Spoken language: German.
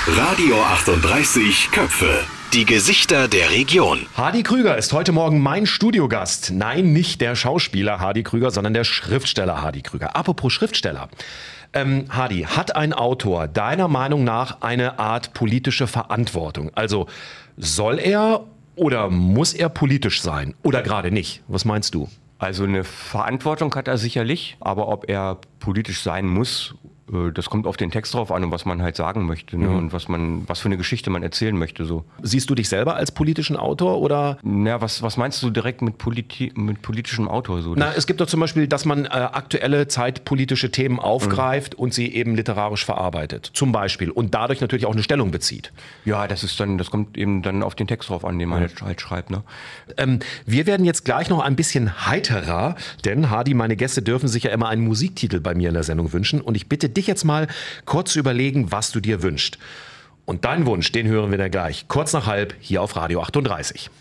Radio 38 Köpfe. Die Gesichter der Region. Hardy Krüger ist heute Morgen mein Studiogast. Nein, nicht der Schauspieler Hardy Krüger, sondern der Schriftsteller Hardy Krüger. Apropos Schriftsteller. Hardy, hat ein Autor deiner Meinung nach eine Art politische Verantwortung? Also soll er oder muss er politisch sein? Oder gerade nicht? Was meinst du? Also eine Verantwortung hat er sicherlich, aber ob er politisch sein muss, das kommt auf den Text drauf an und was man halt sagen möchte, ne? Und was für eine Geschichte man erzählen möchte. So. Siehst du dich selber als politischen Autor oder? Na, was meinst du direkt mit politischem Autor? So? Na, es gibt doch zum Beispiel, dass man aktuelle zeitpolitische Themen aufgreift und sie eben literarisch verarbeitet, zum Beispiel, und dadurch natürlich auch eine Stellung bezieht. Ja, das kommt eben dann auf den Text drauf an, den man halt schreibt. Ne? Wir werden jetzt gleich noch ein bisschen heiterer, denn Hardy, meine Gäste dürfen sich ja immer einen Musiktitel bei mir in der Sendung wünschen und ich bitte dich jetzt mal kurz zu überlegen, was du dir wünschst. Und deinen Wunsch, den hören wir dann gleich, kurz nach halb, hier auf Radio 38.